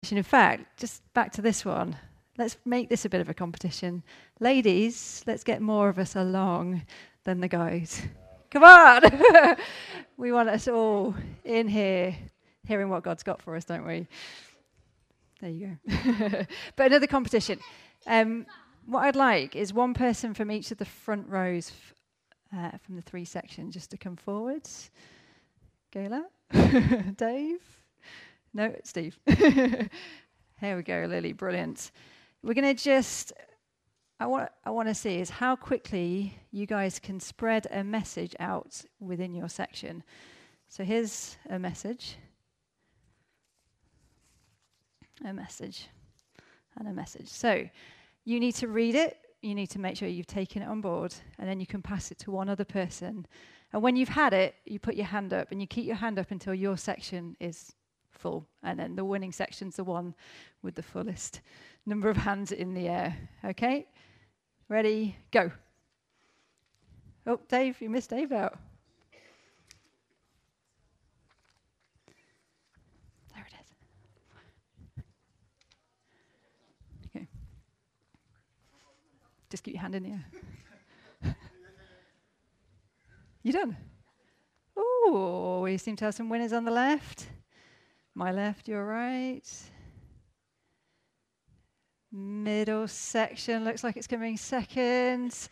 In fact, just back to this one. Let's make this a bit of a competition. Ladies, let's get more of us along than the guys. Come on! We want us all in here hearing what God's got for us, don't we? There you go. But another competition. What I'd like is one person from each of the front rows from the 3 sections just to come forward. Gayla? Dave? No, Steve. Here we go, Lily. Brilliant. We're going to just... I want to see is how quickly you guys can spread a message out within your section. So here's a message. A message. And a message. So you need to read it. You need to make sure you've taken it on board. And then you can pass it to one other person. And when you've had it, you put your hand up. And you keep your hand up until your section is full. And then the winning section's the one with the fullest number of hands in the air. Okay? Ready? Go. Oh, Dave, you missed Dave out. There it is. Okay. Just keep your hand in the air. You done? Oh, we seem to have some winners on the left. My left, your right. Middle section looks like it's coming second.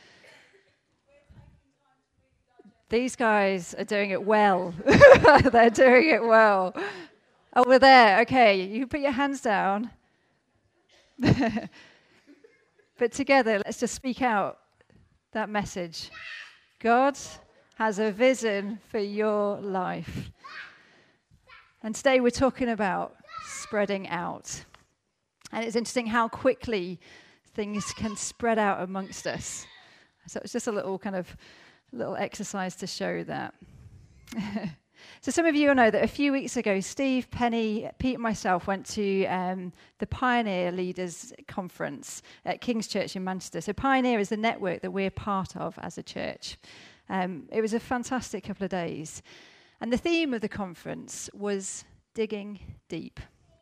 These guys are doing it well. They're doing it well. Oh, we're there. Okay, you can put your hands down. But together, let's just speak out that message. God has a vision for your life. And today we're talking about spreading out. And it's interesting how quickly things can spread out amongst us. So it's just a little exercise to show that. So some of you will know that a few weeks ago, Steve, Penny, Pete and myself went to the Pioneer Leaders Conference at King's Church in Manchester. So Pioneer is the network that we're part of as a church. It was a fantastic couple of days. And the theme of the conference was digging deep.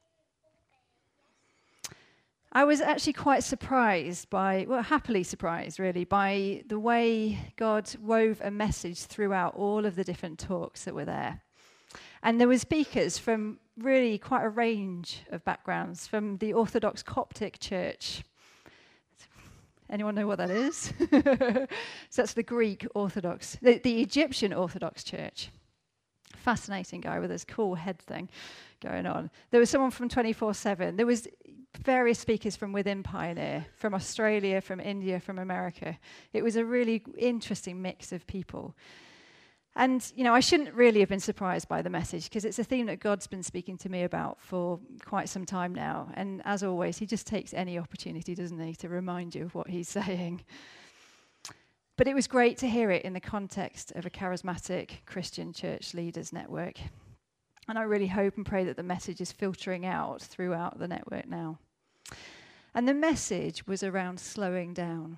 I was actually quite surprised happily surprised really, by the way God wove a message throughout all of the different talks that were there. And there were speakers from really quite a range of backgrounds, from the Orthodox Coptic Church. Anyone know what that is? So that's the Greek Orthodox, the Egyptian Orthodox Church. Fascinating guy with this cool head thing going on. There was someone from 24/7. There was various speakers from within Pioneer, from Australia, from India, from America. It was a really interesting mix of people. And, I shouldn't really have been surprised by the message because it's a theme that God's been speaking to me about for quite some time now. And as always, he just takes any opportunity, doesn't he, to remind you of what he's saying. But it was great to hear it in the context of a charismatic Christian church leaders network. And I really hope and pray that the message is filtering out throughout the network now. And the message was around slowing down.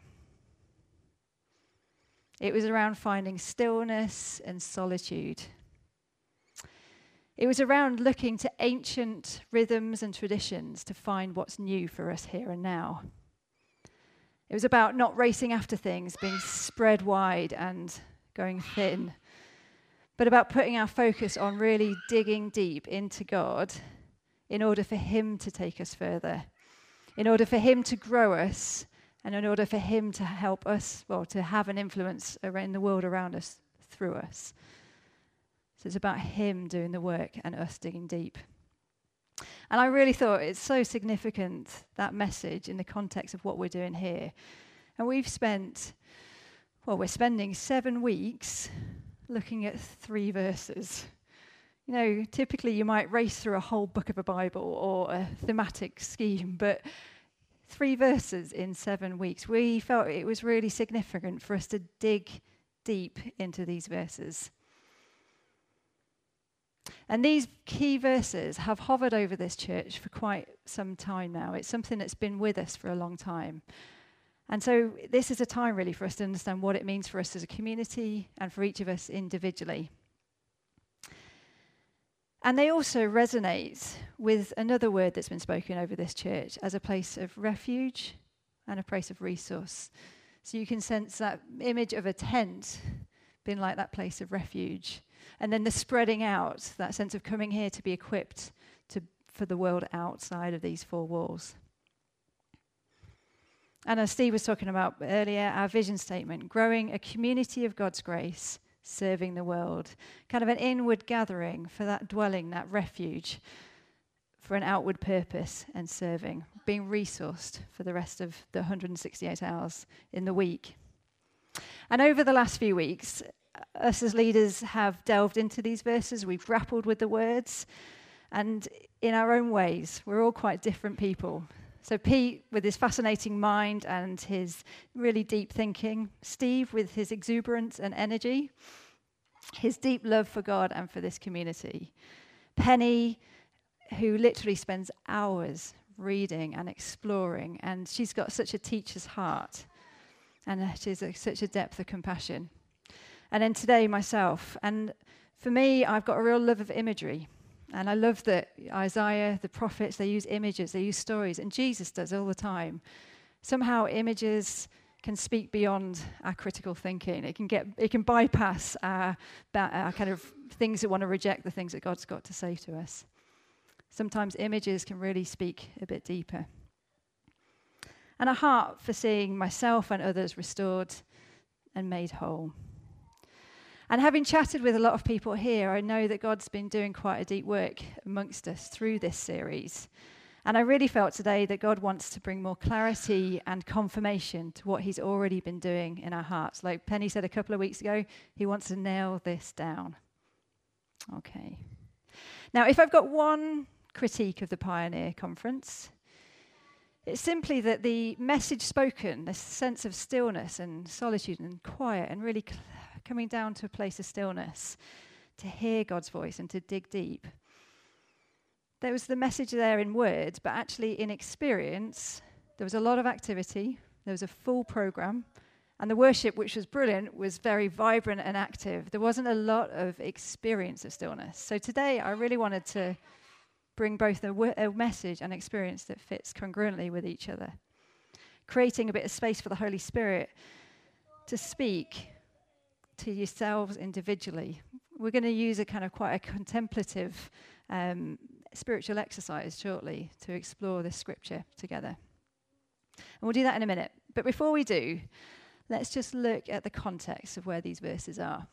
It was around finding stillness and solitude. It was around looking to ancient rhythms and traditions to find what's new for us here and now. It was about not racing after things, being spread wide and going thin, but about putting our focus on really digging deep into God in order for him to take us further, in order for him to grow us, and in order for him to help us, to have an influence in the world around us through us. So it's about him doing the work and us digging deep. And I really thought it's so significant, that message, in the context of what we're doing here. And we're spending 7 weeks looking at 3 verses. Typically you might race through a whole book of a Bible or a thematic scheme, but 3 verses in 7 weeks. We felt it was really significant for us to dig deep into these verses. And these key verses have hovered over this church for quite some time now. It's something that's been with us for a long time. And so this is a time really for us to understand what it means for us as a community and for each of us individually. And they also resonate with another word that's been spoken over this church as a place of refuge and a place of resource. So you can sense that image of a tent being like that place of refuge. And then the spreading out, that sense of coming here to be equipped for the world outside of these four walls. And as Steve was talking about earlier, our vision statement, growing a community of God's grace, serving the world. Kind of an inward gathering for that dwelling, that refuge, for an outward purpose and serving, being resourced for the rest of the 168 hours in the week. And over the last few weeks, us as leaders have delved into these verses, we've grappled with the words, and in our own ways, we're all quite different people. So Pete, with his fascinating mind and his really deep thinking. Steve, with his exuberance and energy. His deep love for God and for this community. Penny, who literally spends hours reading and exploring. And she's got such a teacher's heart. And she's such a depth of compassion. And then today, myself. And for me, I've got a real love of imagery. And I love that Isaiah, the prophets, they use images, they use stories, and Jesus does all the time. Somehow images can speak beyond our critical thinking. It can bypass our kind of things that want to reject the things that God's got to say to us. Sometimes images can really speak a bit deeper. And a heart for seeing myself and others restored and made whole. And having chatted with a lot of people here, I know that God's been doing quite a deep work amongst us through this series. And I really felt today that God wants to bring more clarity and confirmation to what he's already been doing in our hearts. Like Penny said a couple of weeks ago, he wants to nail this down. Okay. Now, if I've got one critique of the Pioneer Conference, it's simply that the message spoken, this sense of stillness and solitude and quiet and really coming down to a place of stillness, to hear God's voice and to dig deep. There was the message there in words, but actually in experience, there was a lot of activity, there was a full program, and the worship, which was brilliant, was very vibrant and active. There wasn't a lot of experience of stillness. So today, I really wanted to bring both a message and experience that fits congruently with each other, creating a bit of space for the Holy Spirit to speak to yourselves individually. We're going to use a kind of quite a contemplative spiritual exercise shortly to explore this scripture together. And we'll do that in a minute. But before we do, let's just look at the context of where these verses are.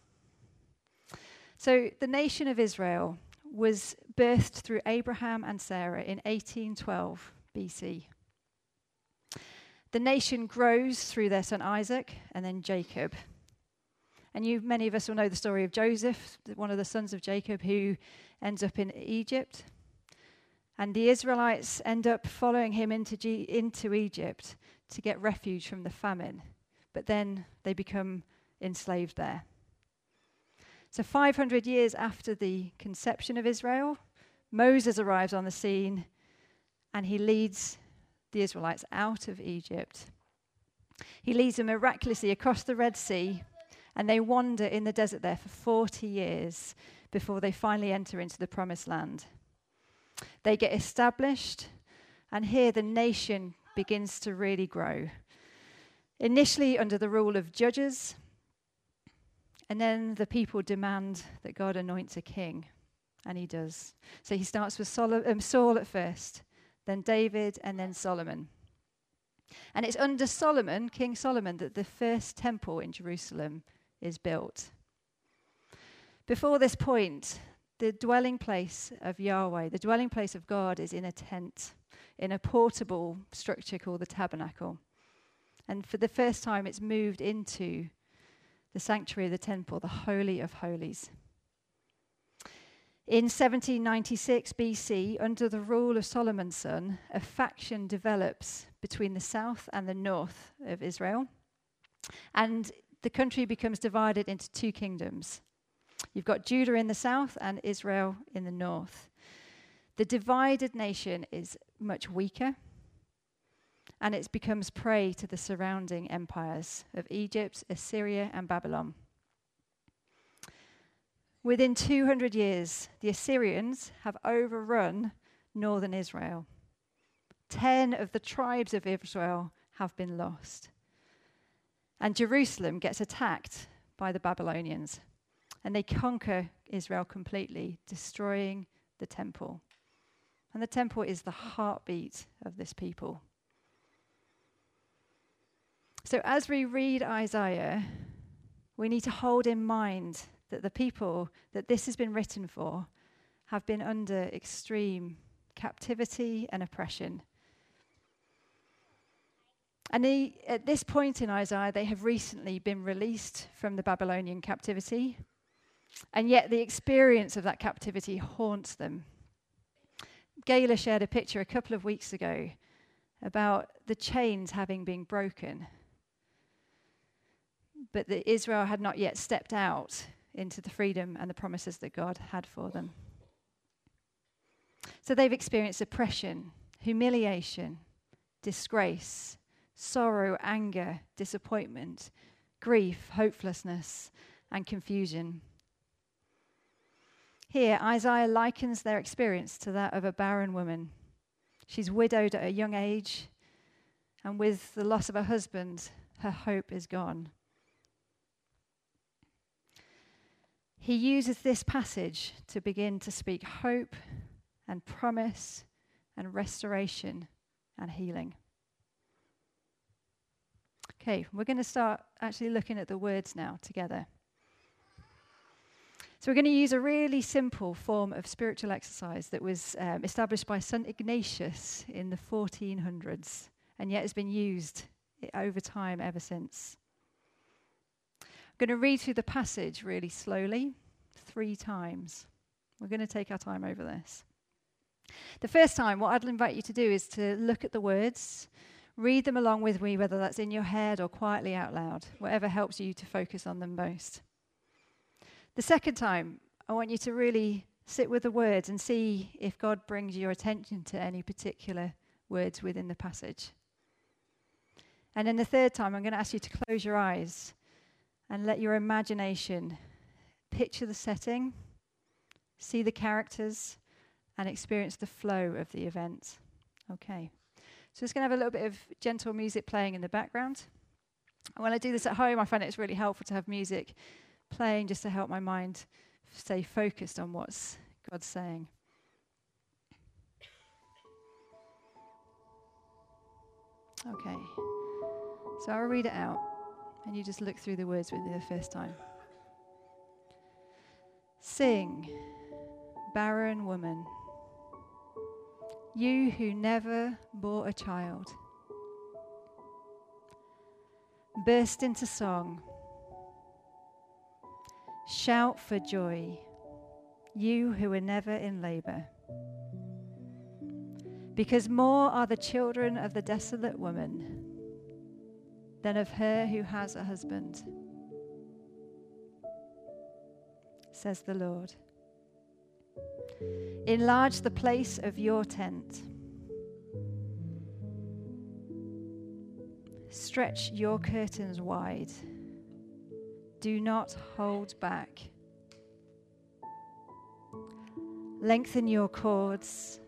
So the nation of Israel was birthed through Abraham and Sarah in 1812 BC. The nation grows through their son Isaac and then Jacob. And many of us will know the story of Joseph, one of the sons of Jacob, who ends up in Egypt. And the Israelites end up following him into Egypt to get refuge from the famine. But then they become enslaved there. So 500 years after the conception of Israel, Moses arrives on the scene and he leads the Israelites out of Egypt. He leads them miraculously across the Red Sea, and they wander in the desert there for 40 years before they finally enter into the promised land. They get established, and here the nation begins to really grow. Initially under the rule of judges, and then the people demand that God anoints a king, and he does. So he starts with Saul at first, then David, and then Solomon. And it's under Solomon, King Solomon, that the first temple in Jerusalem is built. Before this point, the dwelling place of Yahweh, the dwelling place of God, is in a tent, in a portable structure called the tabernacle. And for the first time, it's moved into the sanctuary of the temple, the Holy of Holies. In 1796 BC, under the rule of Solomon's son, a faction develops between the south and the north of Israel. And the country becomes divided into two kingdoms. You've got Judah in the south and Israel in the north. The divided nation is much weaker, and it becomes prey to the surrounding empires of Egypt, Assyria, and Babylon. Within 200 years, the Assyrians have overrun northern Israel. 10 of the tribes of Israel have been lost. And Jerusalem gets attacked by the Babylonians. And they conquer Israel completely, destroying the temple. And the temple is the heartbeat of this people. So as we read Isaiah, we need to hold in mind that the people that this has been written for have been under extreme captivity and oppression. And at this point in Isaiah, they have recently been released from the Babylonian captivity, and yet the experience of that captivity haunts them. Gayla shared a picture a couple of weeks ago about the chains having been broken, but that Israel had not yet stepped out into the freedom and the promises that God had for them. So they've experienced oppression, humiliation, disgrace, sorrow, anger, disappointment, grief, hopelessness, and confusion. Here, Isaiah likens their experience to that of a barren woman. She's widowed at a young age, and with the loss of her husband, her hope is gone. He uses this passage to begin to speak hope and promise and restoration and healing. Okay, we're going to start actually looking at the words now together. So we're going to use a really simple form of spiritual exercise that was established by St. Ignatius in the 1400s, and yet has been used over time ever since. I'm going to read through the passage really slowly, 3 times. We're going to take our time over this. The first time, what I'd invite you to do is to look at the words, read them along with me, whether that's in your head or quietly out loud, whatever helps you to focus on them most. The second time, I want you to really sit with the words and see if God brings your attention to any particular words within the passage. And then the third time, I'm going to ask you to close your eyes and let your imagination picture the setting, see the characters, and experience the flow of the event. Okay. So just going to have a little bit of gentle music playing in the background. And when I do this at home, I find it's really helpful to have music playing just to help my mind stay focused on what's God's saying. Okay. So I'll read it out, and you just look through the words with me the first time. Sing, barren woman, you who never bore a child. Burst into song. Shout for joy, you who were never in labor. Because more are the children of the desolate woman than of her who has a husband, says the Lord. Enlarge the place of your tent. Stretch your curtains wide. Do not hold back. Lengthen your cords.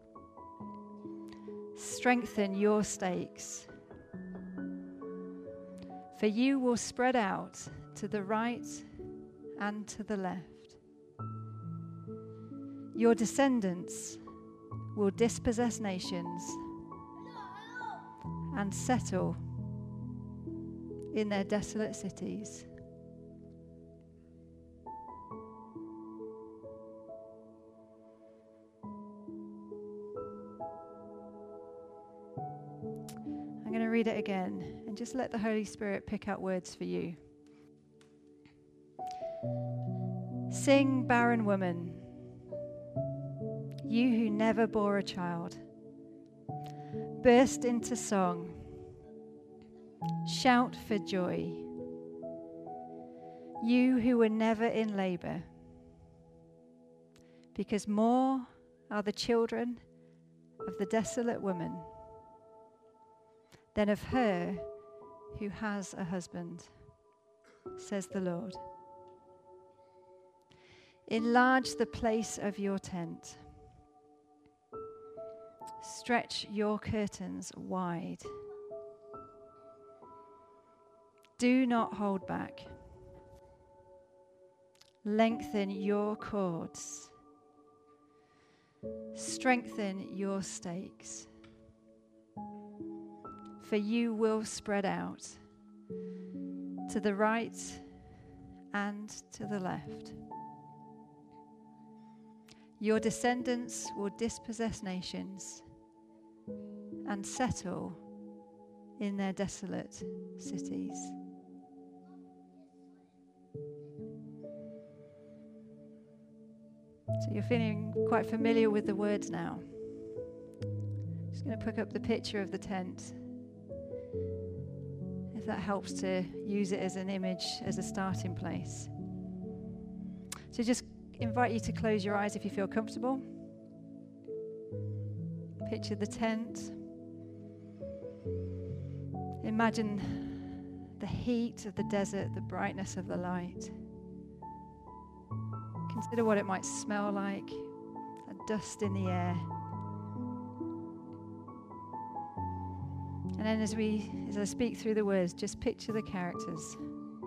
Strengthen your stakes. For you will spread out to the right and to the left. Your descendants will dispossess nations and settle in their desolate cities. I'm going to read it again and just let the Holy Spirit pick out words for you. Sing, barren woman, you who never bore a child. Burst into song. Shout for joy, you who were never in labor. Because more are the children of the desolate woman than of her who has a husband, says the Lord. Enlarge the place of your tent. Stretch your curtains wide. Do not hold back. Lengthen your cords. Strengthen your stakes. For you will spread out to the right and to the left. Your descendants will dispossess nations and settle in their desolate cities. So you're feeling quite familiar with the words now. Just going to pick up the picture of the tent, if that helps to use it as an image, as a starting place. So just invite you to close your eyes if you feel comfortable. Picture the tent. Imagine the heat of the desert, the brightness of the light. Consider what it might smell like, that dust in the air. And then as I speak through the words, just picture the characters.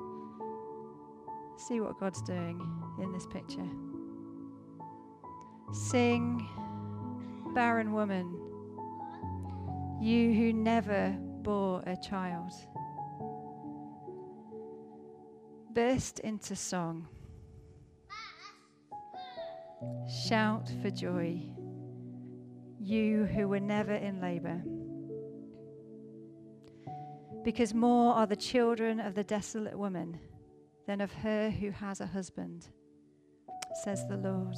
See what God's doing in this picture. Sing, barren woman, you who never bore a child. Burst into song. Shout for joy, you who were never in labor. Because more are the children of the desolate woman than of her who has a husband, says the Lord.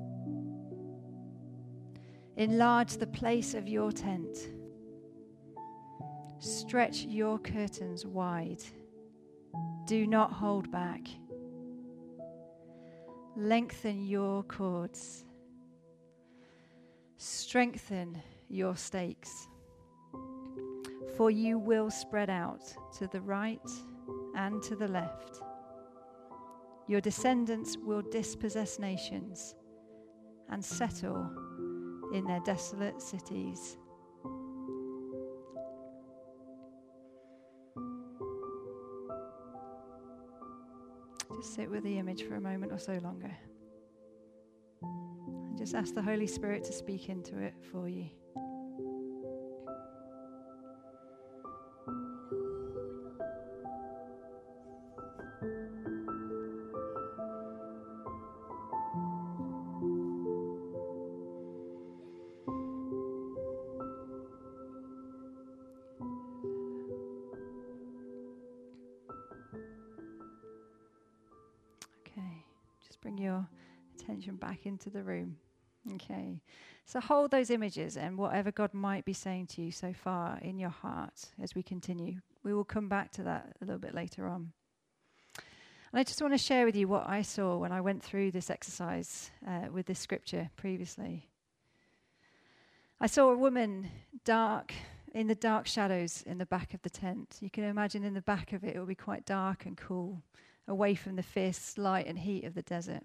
Enlarge the place of your tent. Stretch your curtains wide. Do not hold back. Lengthen your cords. Strengthen your stakes. For you will spread out to the right and to the left. Your descendants will dispossess nations and settle in their desolate cities. Just sit with the image for a moment or so longer. And just ask the Holy Spirit to speak into it for you. Bring your attention back into the room. Okay. So hold those images and whatever God might be saying to you so far in your heart as we continue. We will come back to that a little bit later on. And I just want to share with you what I saw when I went through this exercise with this scripture previously. I saw a woman in the dark shadows in the back of the tent. You can imagine in the back of it, it will be quite dark and cool, away from the fierce light and heat of the desert.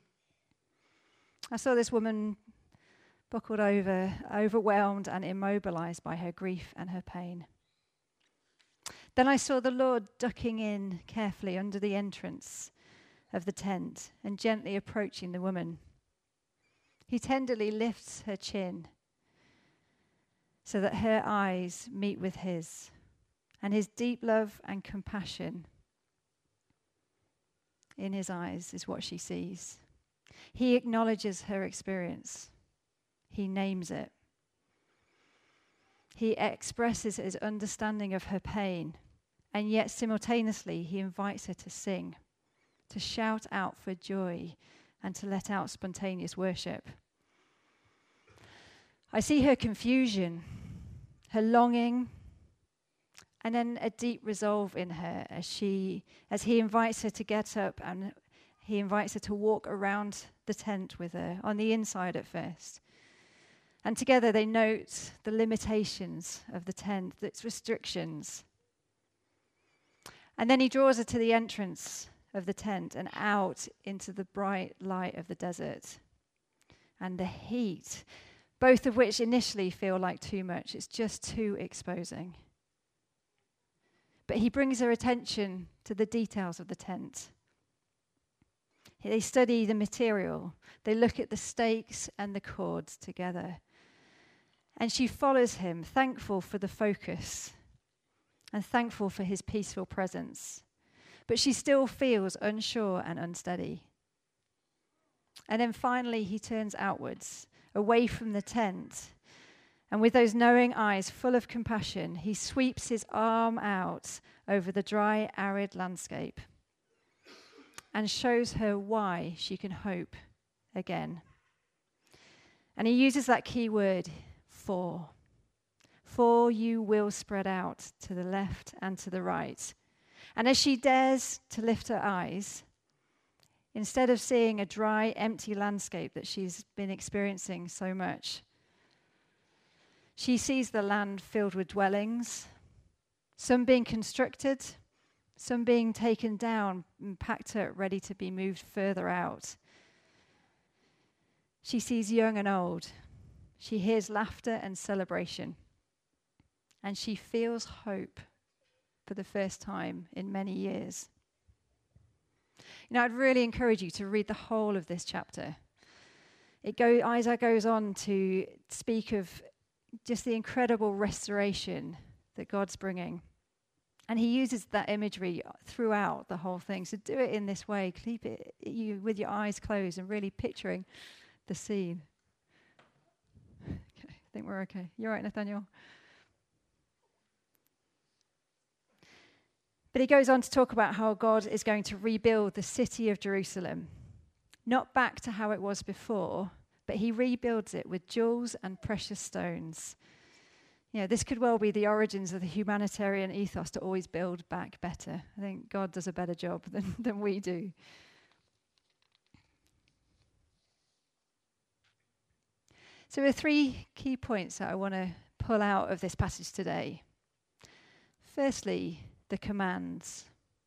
I saw this woman buckled over, overwhelmed and immobilized by her grief and her pain. Then I saw the Lord ducking in carefully under the entrance of the tent and gently approaching the woman. He tenderly lifts her chin so that her eyes meet with his, and his deep love and compassion in his eyes is what she sees. He acknowledges her experience. He names it. He expresses his understanding of her pain, and yet simultaneously he invites her to sing, to shout out for joy, and to let out spontaneous worship. I see her confusion, her longing, and then a deep resolve in her as he invites her to get up, and he invites her to walk around the tent with her, on the inside at first. And together they note the limitations of the tent, its restrictions. And then he draws her to the entrance of the tent and out into the bright light of the desert. And the heat, both of which initially feel like too much. It's just too exposing. But he brings her attention to the details of the tent. They study the material. They look at the stakes and the cords together. And she follows him, thankful for the focus and thankful for his peaceful presence. But she still feels unsure and unsteady. And then finally he turns outwards, away from the tent. And with those knowing eyes full of compassion, he sweeps his arm out over the dry, arid landscape and shows her why she can hope again. And he uses that key word, for. For you will spread out to the left and to the right. And as she dares to lift her eyes, instead of seeing a dry, empty landscape that she's been experiencing so much, she sees the land filled with dwellings, some being constructed, some being taken down and packed up, ready to be moved further out. She sees young and old. She hears laughter and celebration. And she feels hope for the first time in many years. You know, I'd really encourage you to read the whole of this chapter. Isaiah goes on to speak of just the incredible restoration that God's bringing. And he uses that imagery throughout the whole thing. So do it in this way. Keep it with your eyes closed and really picturing the scene. Okay, I think we're okay. You all right, Nathaniel? But he goes on to talk about how God is going to rebuild the city of Jerusalem. Not back to how it was before, but he rebuilds it with jewels and precious stones. You know, this could well be the origins of the humanitarian ethos to always build back better. I think God does a better job than we do. So there are 3 key points that I want to pull out of this passage today. Firstly, the commands.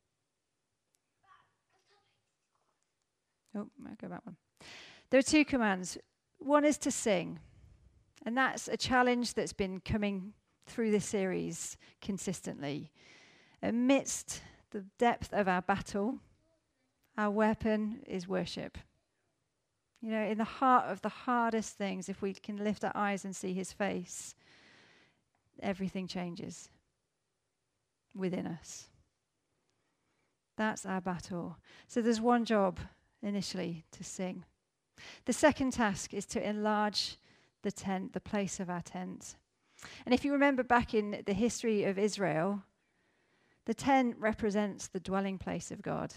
Oh, I'll go back one. There are 2 commands. One is to sing. And that's a challenge that's been coming through this series consistently. Amidst the depth of our battle, our weapon is worship. You know, in the heart of the hardest things, if we can lift our eyes and see his face, everything changes within us. That's our battle. So there's one job initially, to sing. The second task is to enlarge the tent, the place of our tent. And if you remember back in the history of Israel, the tent represents the dwelling place of God.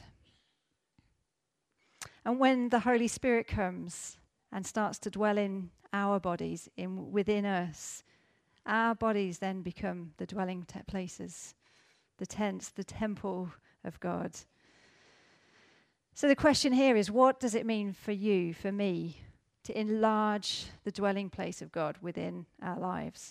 And when the Holy Spirit comes and starts to dwell in our bodies, within us, our bodies then become the dwelling places, the tents, the temple of God. So the question here is, what does it mean for you, for me, to enlarge the dwelling place of God within our lives?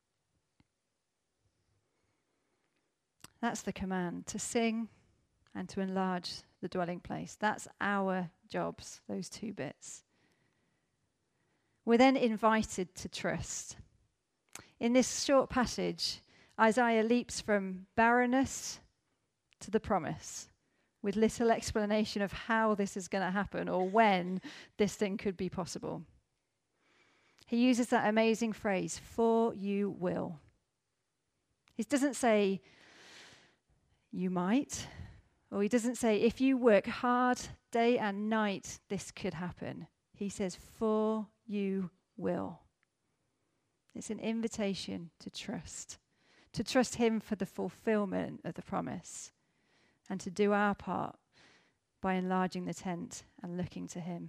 That's the command, to sing and to enlarge the dwelling place. That's our jobs, those 2 bits. We're then invited to trust. In this short passage, Isaiah leaps from barrenness to the promise, with little explanation of how this is going to happen or when this thing could be possible. He uses that amazing phrase, for you will. He doesn't say, you might, or he doesn't say, if you work hard day and night, this could happen. He says, for you will. It's an invitation to trust him for the fulfillment of the promise, and to do our part by enlarging the tent and looking to him.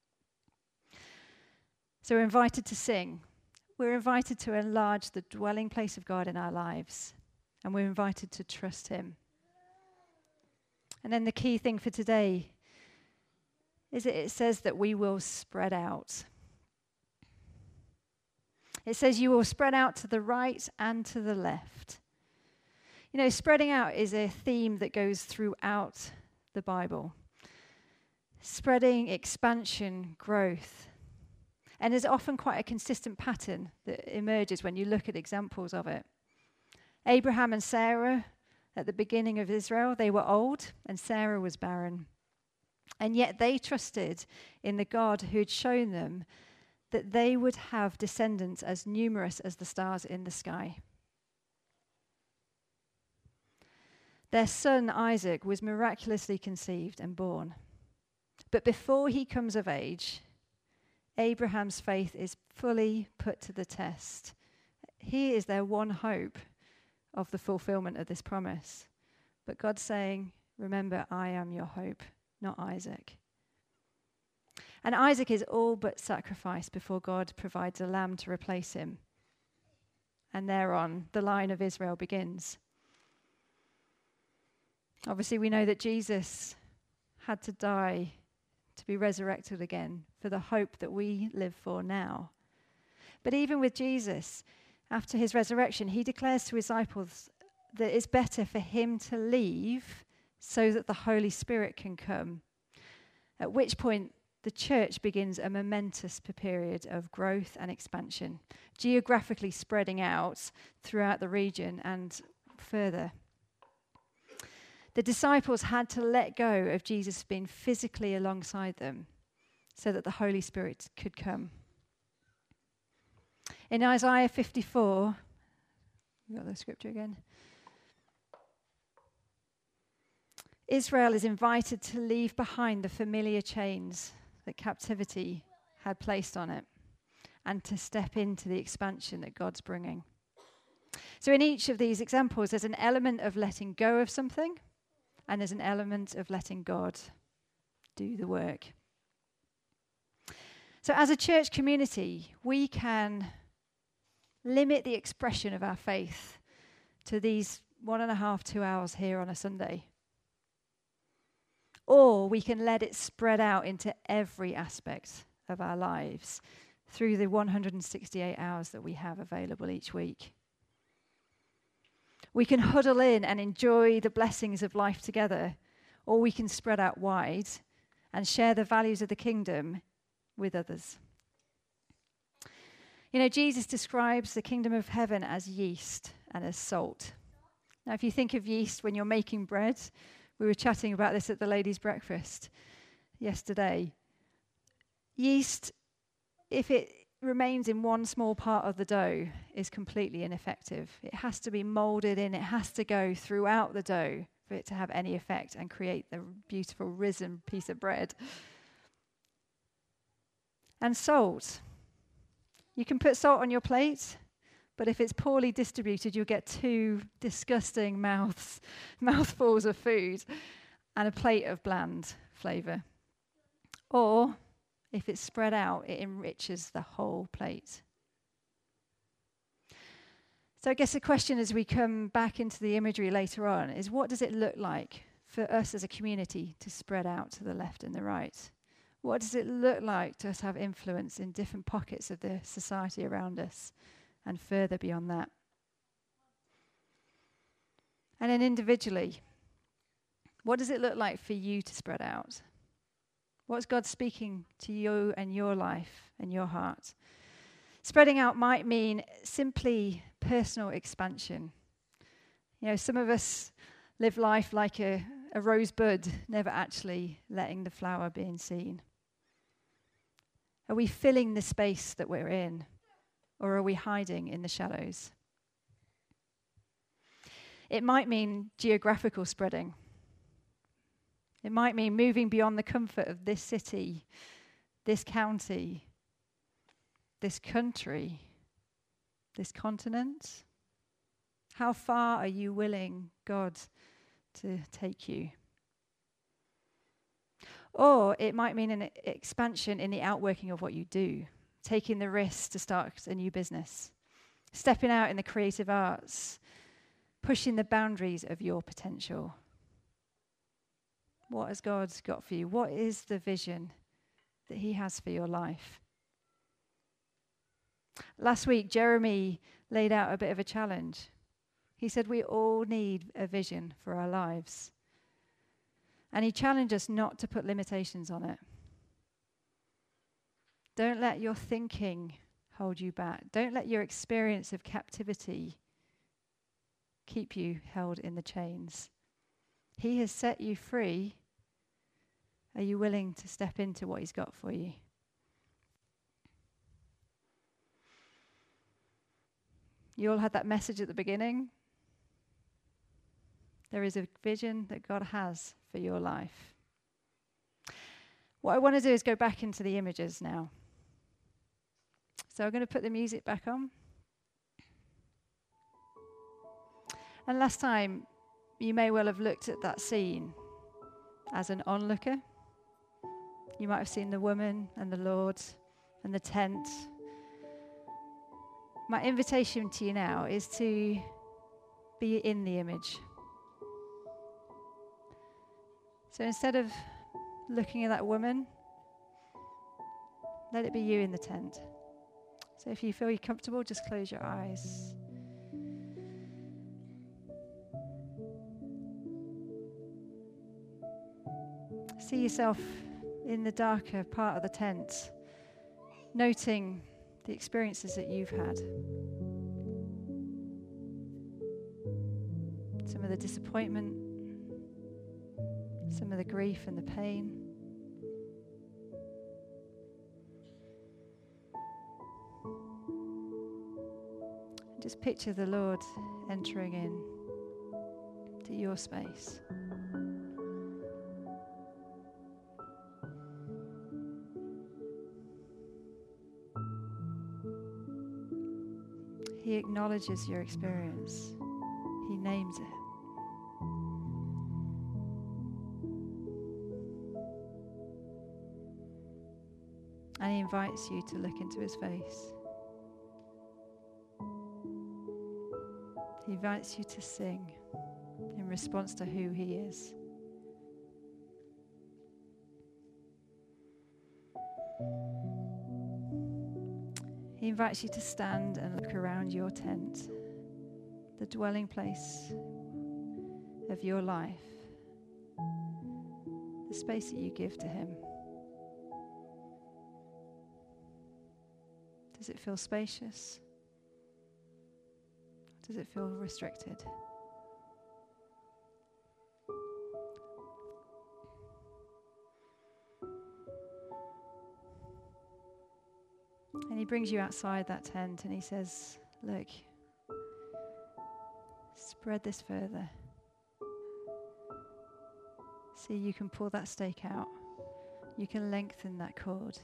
So we're invited to sing. We're invited to enlarge the dwelling place of God in our lives. And we're invited to trust him. And then the key thing for today is that it says that we will spread out. It says you will spread out to the right and to the left. You know, spreading out is a theme that goes throughout the Bible. Spreading, expansion, growth. And there's often quite a consistent pattern that emerges when you look at examples of it. Abraham and Sarah, at the beginning of Israel, they were old and Sarah was barren. And yet they trusted in the God who had shown them that they would have descendants as numerous as the stars in the sky. Their son Isaac was miraculously conceived and born. But before he comes of age, Abraham's faith is fully put to the test. He is their one hope of the fulfillment of this promise. But God's saying, remember, I am your hope, not Isaac. And Isaac is all but sacrificed before God provides a lamb to replace him. And thereon, the line of Israel begins. Obviously, we know that Jesus had to die to be resurrected again for the hope that we live for now. But even with Jesus, after his resurrection, he declares to his disciples that it's better for him to leave so that the Holy Spirit can come, at which point the church begins a momentous period of growth and expansion, geographically spreading out throughout the region and further. The disciples had to let go of Jesus being physically alongside them so that the Holy Spirit could come. In Isaiah 54, we got the scripture again. Israel is invited to leave behind the familiar chains that captivity had placed on it and to step into the expansion that God's bringing. So in each of these examples, there's an element of letting go of something, and there's an element of letting God do the work. So as a church community, we can limit the expression of our faith to these 1.5, 2 hours here on a Sunday. Or we can let it spread out into every aspect of our lives through the 168 hours that we have available each week. We can huddle in and enjoy the blessings of life together, or we can spread out wide and share the values of the kingdom with others. You know, Jesus describes the kingdom of heaven as yeast and as salt. Now, if you think of yeast when you're making bread, we were chatting about this at the ladies' breakfast yesterday. Yeast, if it remains in one small part of the dough, is completely ineffective. It has to be molded in, it has to go throughout the dough for it to have any effect and create the beautiful risen piece of bread. And salt. You can put salt on your plate, but if it's poorly distributed, you'll get 2 disgusting mouthfuls of food and a plate of bland flavour. Or if it's spread out, it enriches the whole plate. So I guess the question as we come back into the imagery later on is, what does it look like for us as a community to spread out to the left and the right? What does it look like to us have influence in different pockets of the society around us and further beyond that? And then individually, what does it look like for you to spread out? What's God speaking to you and your life and your heart? Spreading out might mean simply personal expansion. You know, some of us live life like a rosebud, never actually letting the flower being seen. Are we filling the space that we're in, or are we hiding in the shadows? It might mean geographical spreading. It might mean moving beyond the comfort of this city, this county, this country, this continent. How far are you willing God to take you? Or it might mean an expansion in the outworking of what you do, taking the risk to start a new business, stepping out in the creative arts, pushing the boundaries of your potential. What has God got for you? What is the vision that he has for your life? Last week, Jeremy laid out a bit of a challenge. He said we all need a vision for our lives. And he challenged us not to put limitations on it. Don't let your thinking hold you back. Don't let your experience of captivity keep you held in the chains. He has set you free. Are you willing to step into what he's got for you? You all had that message at the beginning. There is a vision that God has for your life. What I want to do is go back into the images now. So I'm going to put the music back on. And last time, you may well have looked at that scene as an onlooker. You might have seen the woman and the Lord and the tent. My invitation to you now is to be in the image. So instead of looking at that woman, let it be you in the tent. So if you feel you're comfortable, just close your eyes. See yourself in the darker part of the tent, noting the experiences that you've had. Some of the disappointment, some of the grief and the pain. Just picture the Lord entering in to your space. He acknowledges your experience. He names it. And he invites you to look into his face. He invites you to sing in response to who he is. He invites you to stand and look around your tent, the dwelling place of your life, the space that you give to him. Does it feel spacious? Does it feel restricted? And he brings you outside that tent and he says, look, spread this further. See, you can pull that stake out. You can lengthen that cord.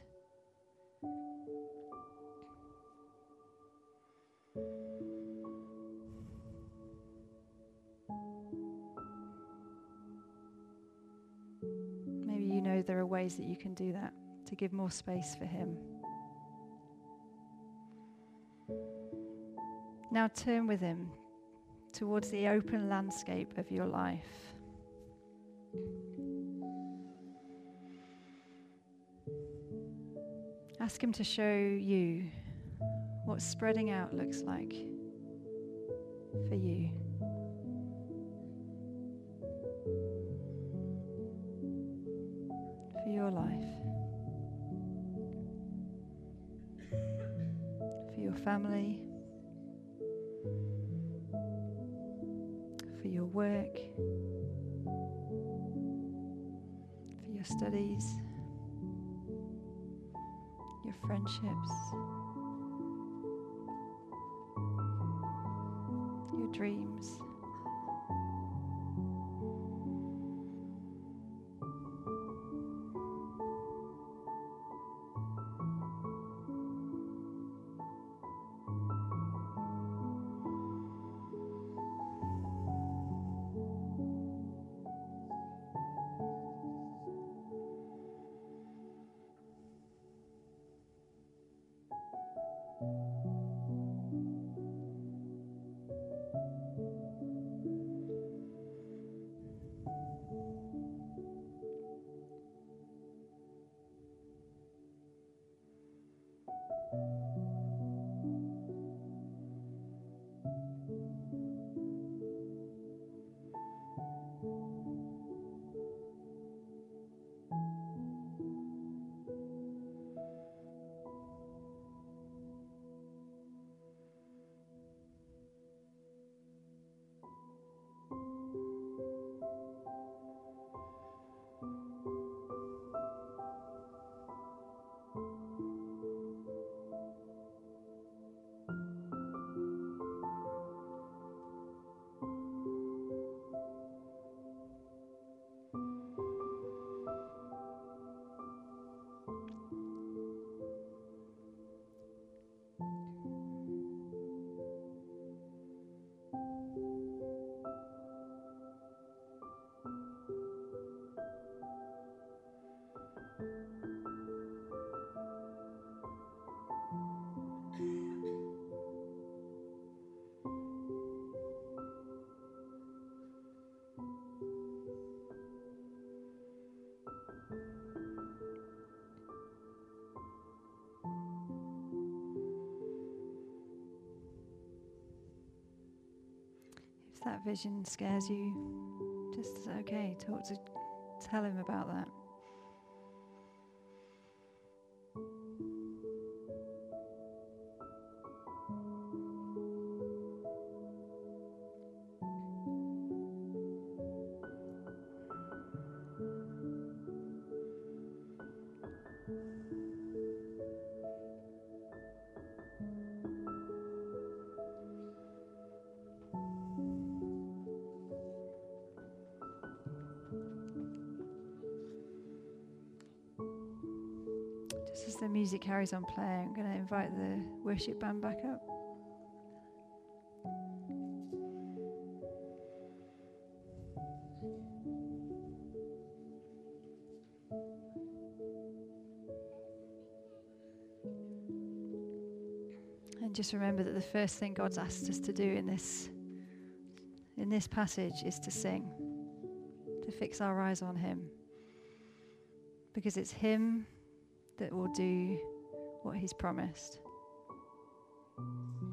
Maybe you know there are ways that you can do that to give more space for him. Now turn with him towards the open landscape of your life. Ask him to show you what spreading out looks like for you. For your life. For your family. For your work. For your studies. Your friendships. Your dreams. If that vision scares you, just okay, tell him about that. Just as the music carries on playing, I'm going to invite the worship band back up. And just remember that the first thing God's asked us to do in this passage is to sing, to fix our eyes on him. Because it's him that will do what he's promised.